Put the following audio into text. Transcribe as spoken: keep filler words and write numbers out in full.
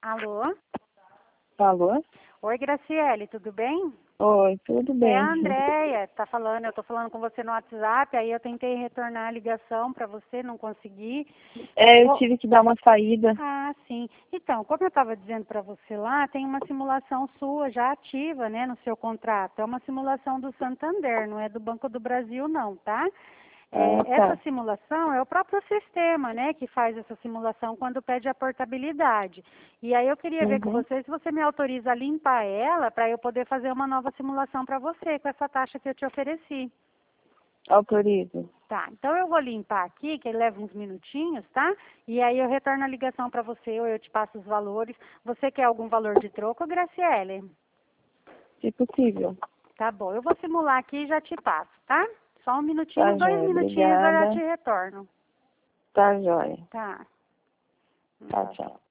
Alô? Alô? Oi, Graciele, tudo bem? Oi, tudo bem? É a Andréia, tá falando, eu tô falando com você no WhatsApp, aí eu tentei retornar a ligação para você, não consegui. É, eu Oh, tive que dar uma saída. ah, sim. Então, como eu estava dizendo para você lá, tem uma simulação sua já ativa, né, no seu contrato. É uma simulação do Santander, não é do Banco do Brasil, não, tá? É, Ah, essa tá. simulação é o próprio sistema, né, que faz essa simulação quando pede a portabilidade. E aí eu queria ver com Uhum. você se você me autoriza a limpar ela para eu poder fazer uma nova simulação para você com essa taxa que eu te ofereci. Autorizo. Tá, então eu vou limpar aqui, que ele leva uns minutinhos, tá? E aí eu retorno a ligação para você ou eu te passo os valores. Você quer algum valor de troco, Graciele? Se possível. Tá bom, eu vou simular aqui e já te passo, tá? Só um minutinho, Tá, dois joia. minutinhos eu já te Obrigada. retorno. Tá, joia. Tá. Tá, tchau.